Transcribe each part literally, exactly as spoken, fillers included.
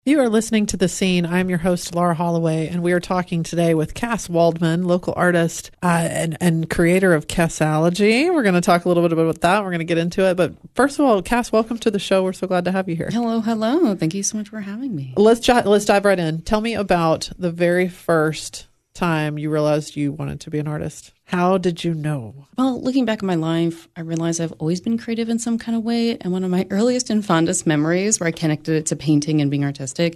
You are listening to The Scene. I'm your host, Laura Holloway, and we are talking today with Cass Waldman, local artist uh, and, and creator of Cassology. We're going to talk a little bit about that. We're going to get into it. But first of all, Cass, welcome to the show. We're so glad to have you here. Hello, hello. Thank you so much for having me. Let's, let's dive right in. Tell me about the very first time you realized you wanted to be an artist. How did you know? Well, looking back at my life, I realized I've always been creative in some kind of way. And one of my earliest and fondest memories where I connected it to painting and being artistic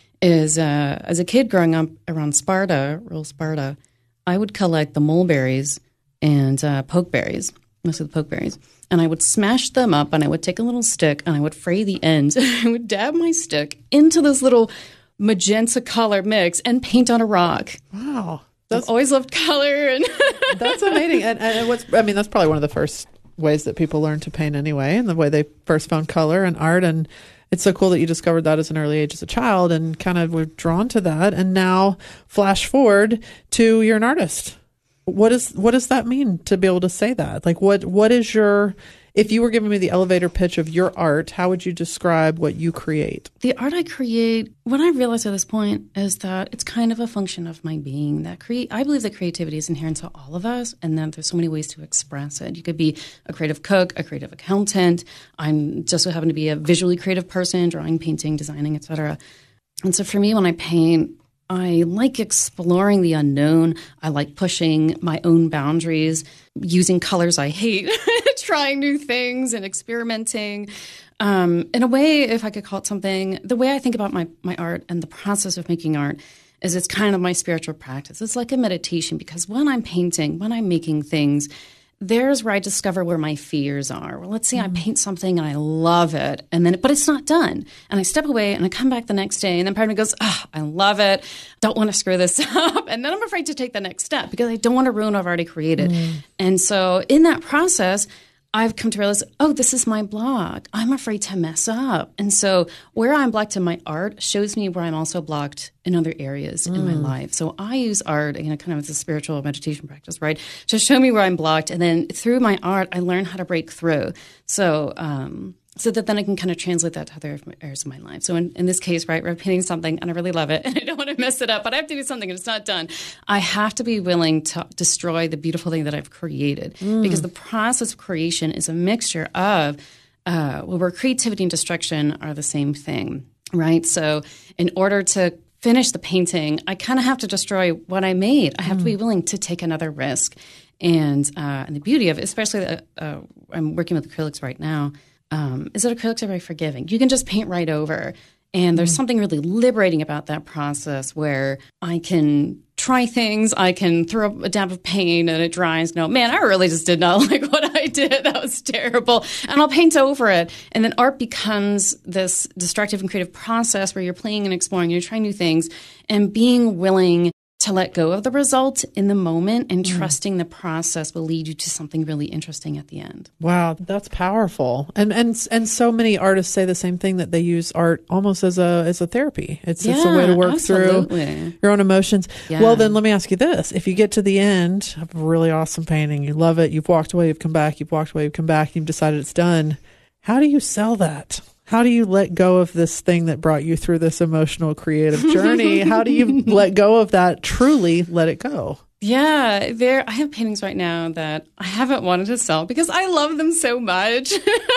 is uh, as a kid growing up around Sparta, rural Sparta, I would collect the mulberries and uh, pokeberries, most of the pokeberries. And I would smash them up and I would take a little stick and I would fray the ends. I would dab my stick into this little magenta color mix and paint on a rock. Wow. That's, I've always loved color. And that's amazing. And, and what's, I mean, that's probably one of the first ways that people learn to paint anyway, and the way they first found color and art. And it's so cool that you discovered that as an early age as a child and kind of were drawn to that. And now flash forward to you're an artist. What is, what does that mean to be able to say that? Like what, what is your, if you were giving me the elevator pitch of your art, how would you describe what you create? The art I create, what I realized at this point is that it's kind of a function of my being. That create, I believe that creativity is inherent to all of us, and that there's so many ways to express it. You could be a creative cook, a creative accountant. I'm just so happen to be a visually creative person, drawing, painting, designing, et cetera. And so for me, when I paint, I like exploring the unknown. I like pushing my own boundaries, using colors I hate, trying new things and experimenting. Um, in a way, if I could call it something, the way I think about my, my art and the process of making art is it's kind of my spiritual practice. It's like a meditation, because when I'm painting, when I'm making things, there's where I discover where my fears are. Well, let's say mm-hmm. I paint something and I love it, and then but it's not done. And I step away and I come back the next day, and then part of me goes, oh, I love it. Don't want to screw this up. And then I'm afraid to take the next step because I don't want to ruin what I've already created. Mm. And so in that process, I've come to realize, oh, this is my block. I'm afraid to mess up. And so where I'm blocked in my art shows me where I'm also blocked in other areas mm. in my life. So I use art, you know, kind of as a spiritual meditation practice, right, to show me where I'm blocked. And then through my art, I learn how to break through. So um, so that then I can kind of translate that to other areas of my life. So in, in this case, right, we're painting something and I really love it and I don't want to mess it up, but I have to do something and it's not done. I have to be willing to destroy the beautiful thing that I've created mm. because the process of creation is a mixture of uh, well, where creativity and destruction are the same thing, right? So in order to finish the painting, I kind of have to destroy what I made. I have mm. to be willing to take another risk. And, uh, and the beauty of it, especially uh, uh, I'm working with acrylics right now, Um, is that acrylics are very forgiving. You can just paint right over. And there's mm. something really liberating about that process where I can try things. I can throw up a dab of paint and it dries. No, man, I really just did not like what I did. That was terrible. And I'll paint over it. And then art becomes this destructive and creative process where you're playing and exploring, you're trying new things, and being willing to let go of the result in the moment and mm. trusting the process will lead you to something really interesting at the end. Wow, that's powerful. And and and so many artists say the same thing, that they use art almost as a as a therapy. It's yeah, it's a way to work absolutely. through your own emotions. Yeah. Well, then let me ask you this. If you get to the end of a really awesome painting, you love it, you've walked away, you've come back, you've walked away, you've come back, you've decided it's done, how do you sell that? How do you let go of this thing that brought you through this emotional, creative journey? How do you let go of that, truly let it go? Yeah, there. I have paintings right now that I haven't wanted to sell because I love them so much.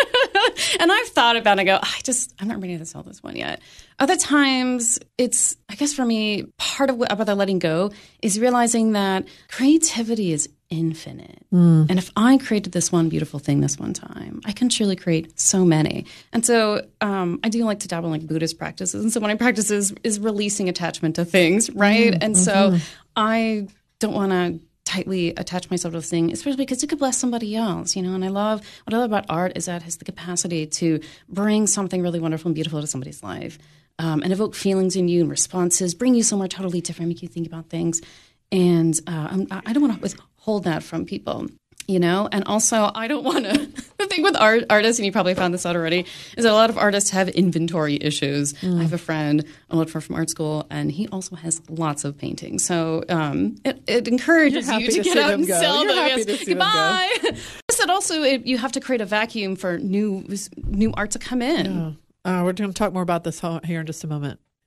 And I've thought about it and I go, I just, I'm not ready to sell this one yet. Other times, it's, I guess for me, part of what about the letting go is realizing that creativity is infinite. Mm. And if I created this one beautiful thing this one time, I can truly create so many. And so um, I do like to dabble in like Buddhist practices. And so one of my practices is releasing attachment to things, right? Mm. And mm-hmm. so I don't want to tightly attach myself to this thing, especially because it could bless somebody else, you know. And I love, what I love about art is that it has the capacity to bring something really wonderful and beautiful to somebody's life um, and evoke feelings in you and responses, bring you somewhere totally different, make you think about things. And uh, I'm, I don't want to withhold that from people, you know. And also, I don't want to. The thing with art artists, and you probably found this out already, is that a lot of artists have inventory issues. Mm. I have a friend, a little friend from art school, and he also has lots of paintings. So um, it, it encourages you to, to get out and go. sell You're them. Happy Yes. to see Goodbye. Them go. But also, it, you have to create a vacuum for new new art to come in. Yeah. Uh, we're going to talk more about this here in just a moment.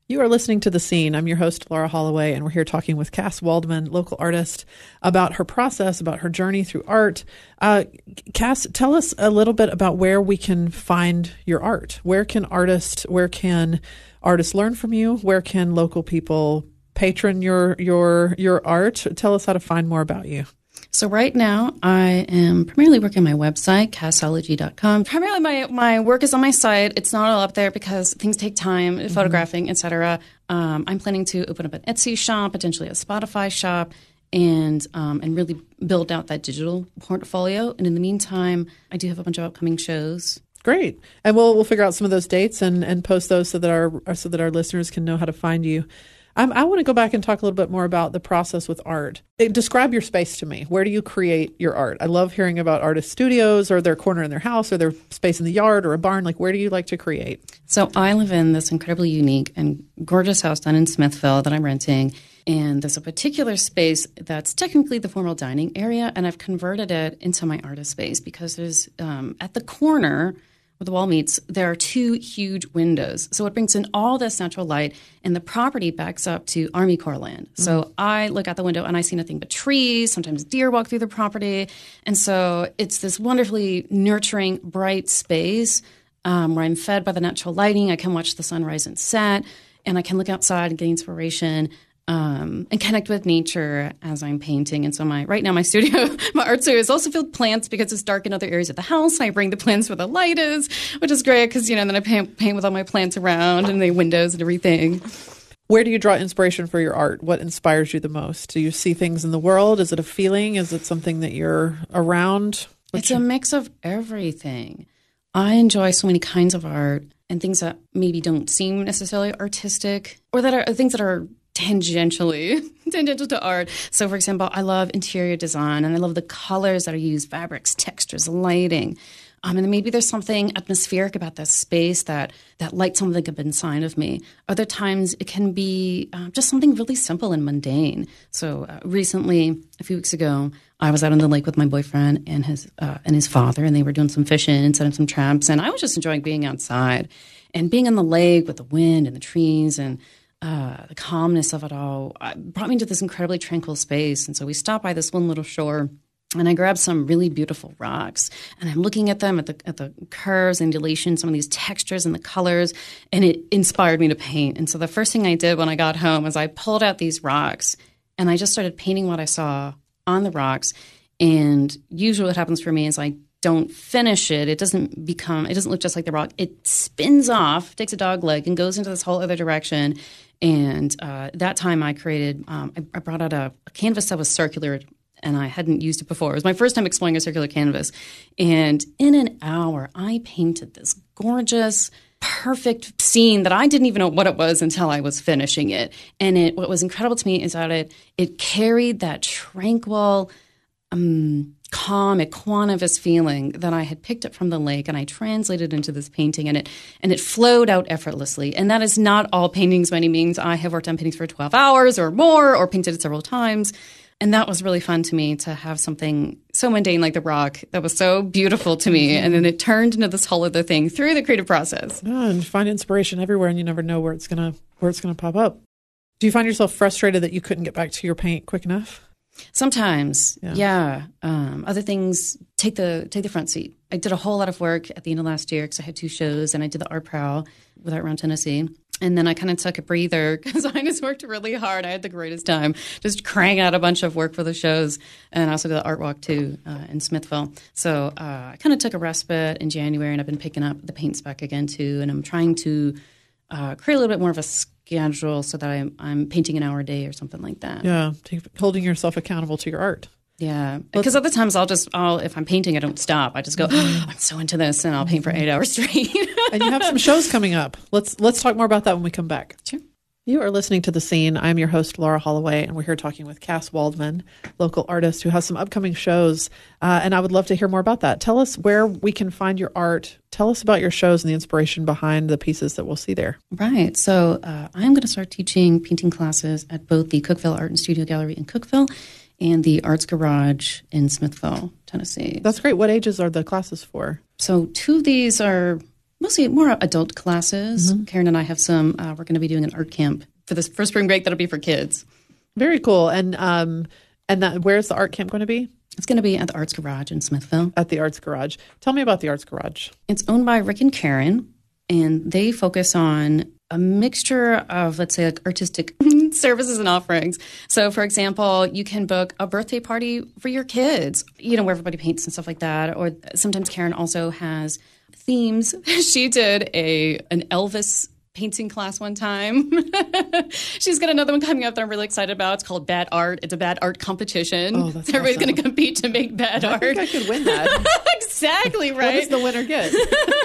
You are listening to The Scene. I'm your host, Laura Holloway, and we're here talking with Cass Waldman, local artist, about her process, about her journey through art. Uh, Cass, tell us a little bit about where we can find your art. Where can artists, where can artists learn from you? Where can local people patron your your your art? Tell us how to find more about you. So right now, I am primarily working on my website, cassology dot com. Primarily, my, my work is on my site. It's not all up there because things take time, mm-hmm. photographing, et cetera. Um, I'm planning to open up an Etsy shop, potentially a Spotify shop, and um, and really build out that digital portfolio. And in the meantime, I do have a bunch of upcoming shows. Great, and we'll we'll figure out some of those dates and, and post those so that our so that our listeners can know how to find you. Um, I want to go back and talk a little bit more about the process with art. Describe your space to me. Where do you create your art? I love hearing about artist studios or their corner in their house or their space in the yard or a barn. Like, where do you like to create? So I live in this incredibly unique and gorgeous house down in Smithville that I'm renting. And there's a particular space that's technically the formal dining area, and I've converted it into my artist space because there's um, at the corner where the wall meets, there are two huge windows. So it brings in all this natural light, and the property backs up to Army Corps land. Mm-hmm. So I look out the window and I see nothing but trees. Sometimes deer walk through the property. And so it's this wonderfully nurturing, bright space um, where I'm fed by the natural lighting. I can watch the sunrise and set, and I can look outside and get inspiration. Um, and connect with nature as I'm painting. And so my right now my studio, my art studio is also filled with plants because it's dark in other areas of the house. I bring the plants where the light is, which is great because, you know, then I paint, paint with all my plants around and the windows and everything. Where do you draw inspiration for your art? What inspires you the most? Do you see things in the world? Is it a feeling? Is it something that you're around? What's it's your... a mix of everything. I enjoy so many kinds of art and things that maybe don't seem necessarily artistic or that are things that are tangentially tangential to art. So, for example, I love interior design and I love the colors that are used, fabrics, textures, lighting. Um, and maybe there's something atmospheric about this space that that lights something up inside of me. Other times it can be uh, just something really simple and mundane. So uh, recently, a few weeks ago, I was out on the lake with my boyfriend and his uh, and his father, and they were doing some fishing and setting some traps. And I was just enjoying being outside and being on the lake with the wind and the trees and Uh, the calmness of it all uh, brought me to this incredibly tranquil space. And so we stopped by this one little shore, and I grabbed some really beautiful rocks. And I'm looking at them, at the at the curves and undulations, some of these textures and the colors, and it inspired me to paint. And so the first thing I did when I got home was I pulled out these rocks, and I just started painting what I saw on the rocks. And usually what happens for me is I don't finish it. It doesn't become, it doesn't look just like the rock. It spins off, takes a dog leg, and goes into this whole other direction. And uh, that time I created, um, I, I brought out a, a canvas that was circular, and I hadn't used it before. It was my first time exploring a circular canvas. And in an hour, I painted this gorgeous, perfect scene that I didn't even know what it was until I was finishing it. And it, what was incredible to me is that it it carried that tranquil, um, calm, equanimous feeling that I had picked up from the lake, and I translated into this painting, and it and it flowed out effortlessly. And that is not all paintings by any means. I have worked on paintings for twelve hours or more, or painted it several times. And that was really fun to me, to have something so mundane like the rock that was so beautiful to me. And then it turned into this whole other thing through the creative process. Oh, and find inspiration everywhere, and you never know where it's gonna where it's gonna pop up. Do you find yourself frustrated that you couldn't get back to your paint quick enough? Sometimes, yeah. yeah. Um, other things take the take the front seat. I did a whole lot of work at the end of last year because I had two shows, and I did the Art Prowl with Art Around Tennessee. And then I kind of took a breather because I just worked really hard. I had the greatest time just cranking out a bunch of work for the shows, and I also did the Art Walk too uh, in Smithville. So uh, I kind of took a respite in January, and I've been picking up the paints back again too. And I'm trying to uh, create a little bit more of a schedule so that I'm, I'm painting an hour a day or something like that. Yeah, holding yourself accountable to your art. Yeah, because other times I'll just, I'll if I'm painting, I don't stop. I just go, oh, I'm so into this, and I'll paint for eight hours straight. And you have some shows coming up. Let's let's talk more about that when we come back. Sure. You are listening to The Scene. I'm your host, Laura Holloway, and we're here talking with Cass Waldman, local artist who has some upcoming shows, uh, and I would love to hear more about that. Tell us where we can find your art. Tell us about your shows and the inspiration behind the pieces that we'll see there. Right. So uh, I'm going to start teaching painting classes at both the Cookeville Art and Studio Gallery in Cookeville and the Arts Garage in Smithville, Tennessee. That's great. What ages are the classes for? So two of these are Mostly more adult classes. Mm-hmm. Karen and I have some, uh, we're going to be doing an art camp for this first spring break that'll be for kids. Very cool. And um, and that, where's the art camp going to be? It's going to be at the Arts Garage in Smithville. At the Arts Garage. Tell me about the Arts Garage. It's owned by Rick and Karen, and they focus on a mixture of, let's say, like artistic services and offerings. So, for example, you can book a birthday party for your kids, you know, where everybody paints and stuff like that. Or sometimes Karen also has themes. She did a an Elvis painting class one time. She's got another one coming up that I'm really excited about. It's called Bad Art. It's a bad art competition. Oh, that's Everybody's awesome. going to compete to make bad I art. think I could win that. Exactly right. What does the winner get?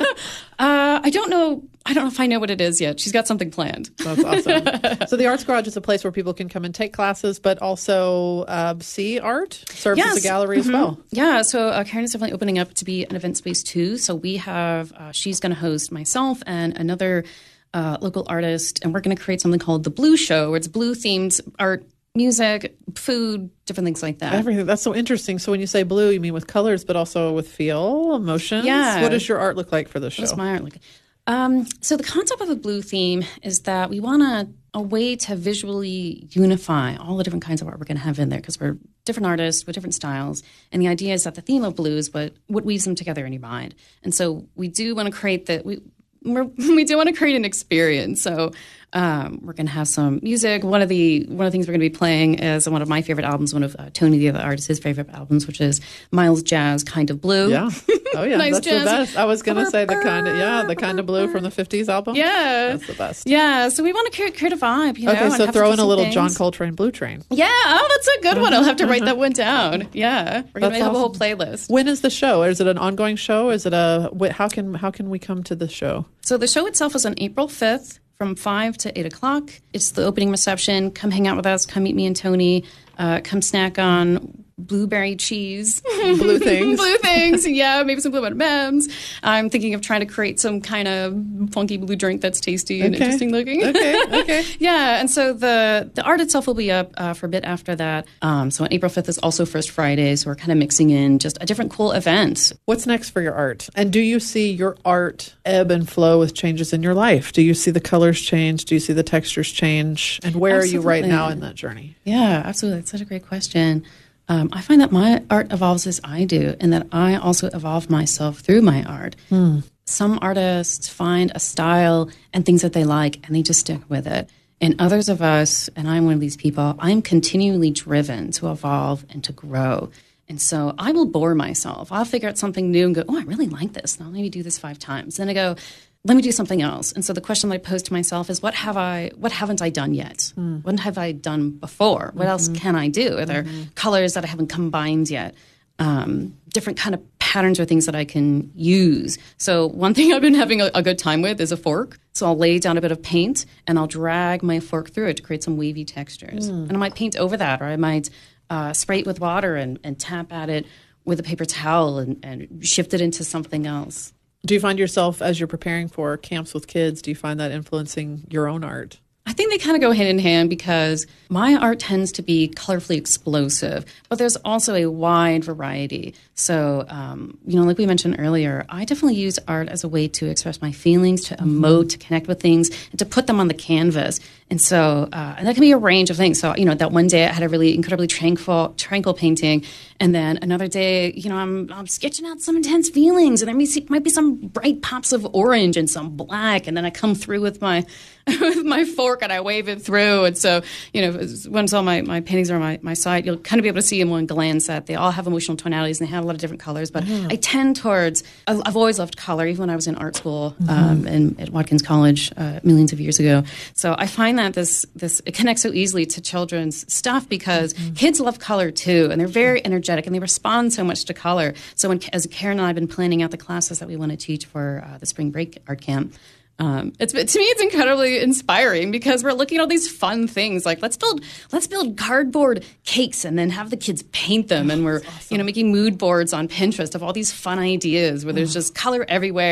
uh, I don't know. I don't know if I know what it is yet. She's got something planned. That's awesome. So the Arts Garage is a place where people can come and take classes, but also uh, see art, serves Yes. as a gallery Mm-hmm. as well. Yeah, so uh, Karen is definitely opening up to be an event space too. So we have, uh, she's going to host myself and another uh, local artist, and we're going to create something called the Blue Show, where it's blue themed art, music, food, different things like that. Everything. That's so interesting. So when you say blue, you mean with colors, but also with feel, emotions? Yeah. What does your art look like for the show? What does my art look like? Um, so the concept of the blue theme is that we want a, a way to visually unify all the different kinds of art we're going to have in there, because we're different artists with different styles. And the idea is that the theme of blue is what, what weaves them together in your mind. And so we do want to create that. We, we're, we do want to create an experience. So um, we're going to have some music. One of the one of the things we're going to be playing is one of my favorite albums, one of uh, Tony, the other artist, his favorite albums, which is Miles Jazz, Kind of Blue. Yeah. Oh, yeah. Nice That's jazz. the best. I was going to say the kind of, yeah, the kind of blue from the fifties album. Yeah. That's the best. Yeah, so we want to create, create a vibe, you know. Okay, and so have throw some in a little things. John Coltrane Blue Train. Yeah, oh, that's a good one. I'll have to write that one down. Yeah, we're going That's to have a whole awesome. playlist. When is the show? Is it an ongoing show? Is it a, wh- how can how can we come to the show? So the show itself is on April fifth from five to eight o'clock. It's the opening reception. Come hang out with us. Come meet me and Tony. Uh, come snack on blueberry cheese. Blue things. Blue things, yeah, maybe some blue M and M's. I'm thinking of trying to create some kind of funky blue drink that's tasty and Okay. interesting looking. Okay, okay. Yeah, and so the the art itself will be up uh, for a bit after that. Um, so on April fifth is also First Friday, so we're kind of mixing in just a different cool event. What's next for your art? And do you see your art ebb and flow with changes in your life? Do you see the colors change? Do you see the textures change? And where are you right Absolutely. now in that journey? Yeah, absolutely. That's such a great question. Um, I find that my art evolves as I do, and that I also evolve myself through my art. Hmm. Some artists find a style and things that they like, and they just stick with it. And others of us, and I'm one of these people, I'm continually driven to evolve and to grow. And so I will bore myself. I'll figure out something new and go, oh, I really like this. And I'll maybe do this five times. Then I go, let me do something else. And so the question that I pose to myself is, what have I, what haven't I done yet? Mm. What have I done before? What mm-hmm. else can I do? Are there mm-hmm. colors that I haven't combined yet? Um, different kind of patterns or things that I can use. So one thing I've been having a, a good time with is a fork. So I'll lay down a bit of paint and I'll drag my fork through it to create some wavy textures. Mm. And I might paint over that, or I might uh, spray it with water and, and tap at it with a paper towel and, and shift it into something else. Do you find yourself, as you're preparing for camps with kids, do you find that influencing your own art? I think they kind of go hand in hand, because my art tends to be colorfully explosive, but there's also a wide variety. So, um, you know, like we mentioned earlier, I definitely use art as a way to express my feelings, to emote, to connect with things, and to put them on the canvas. And so, uh, and that can be a range of things. So, you know, that one day I had a really incredibly tranquil, tranquil painting, and then another day, you know, I'm, I'm sketching out some intense feelings, and there might, might be some bright pops of orange and some black, and then I come through with my with my fork and I wave it through. And so, you know, once all my, my paintings are on my, my site, you'll kind of be able to see in one glance that they all have emotional tonalities and they have a lot of different colors. But mm. I tend towards, I've always loved color, even when I was in art school mm-hmm. um, and at Watkins College uh, millions of years ago. So I find that this, this it connects so easily to children's stuff, because mm-hmm. kids love color too, and they're very energetic and they respond so much to color. So when, as Karen and I have been planning out the classes that we want to teach for uh, the spring break art camp, Um, it's to me, it's incredibly inspiring, because we're looking at all these fun things like let's build let's build cardboard cakes and then have the kids paint them, and we're awesome. you know making mood boards on Pinterest of all these fun ideas where there's just color everywhere, and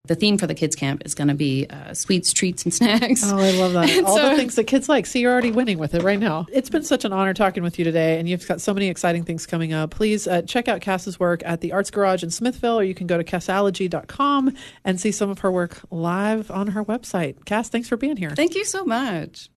The theme for the kids camp is going to be uh, sweets, treats, and snacks. Oh, I love that. And All so- the things that kids like. See, you're already winning with it right now. It's been such an honor talking with you today, and you've got so many exciting things coming up. Please uh, check out Cass's work at the Arts Garage in Smithville, or you can go to cassology dot com and see some of her work live on her website. Cass, thanks for being here. Thank you so much.